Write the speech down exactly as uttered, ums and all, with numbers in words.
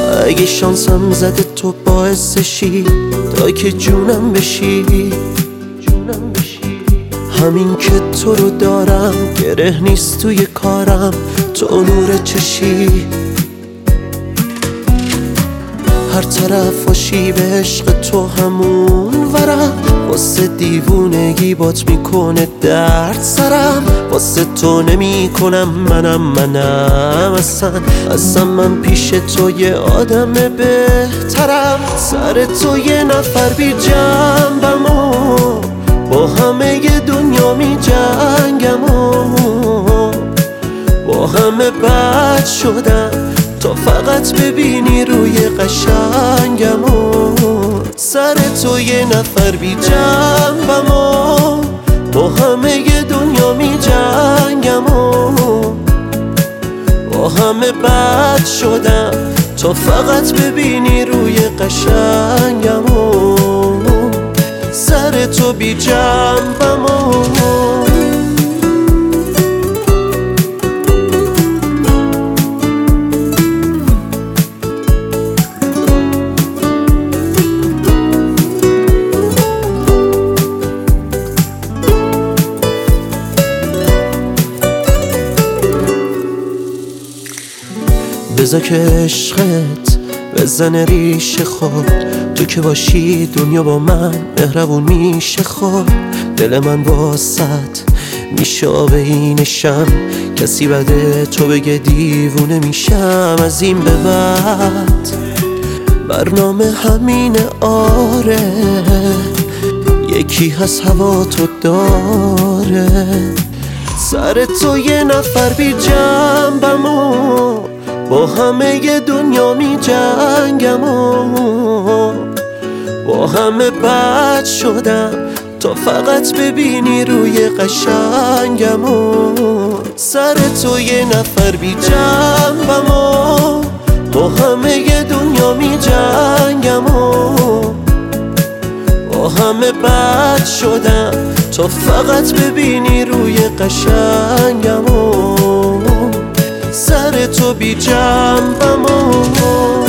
اگه شانسم زده تو باعثشی تا که جونم بشی جونم بشی همین که تو رو دارم گره نیست توی کارم، تو نور چشی هر طرف باشی به عشق تو همون ورم، واسه دیوونگی بات میکنه درد سرم، واسه تو نمی کنم منم منم اصلا اصلا من پیش تو یه آدم بهترم. سر تو یه نفر بی جنبم و با همه دنیا می جنگم و با همه بد شدم تا فقط ببینی روی قشنگم و سر تو یه نفر بی جنبم و با همه دنیا می جنگم و با همه بد شدم تا فقط ببینی روی قشنگم و سر تو بی جنبم و بذار که عشقت بزنه ریشه خود، تو که باشی دنیا با من مهربون میشه خود. دل من واسط میشه آب اینشم، کسی بده تو بگه دیوونه میشم از این به بعد. برنامه همینه آره، یکی هست هوا تو داره. سر تو یه نفر بی جنبم و با همه دنیا می جنگم و با همه بد شدم تا فقط ببینی روی قشنگم و سر تو یه نفر بی جنبم و با همه دنیا می جنگم و با همه بد شدم تا فقط ببینی روی قشنگم و سر تو بی جنبم و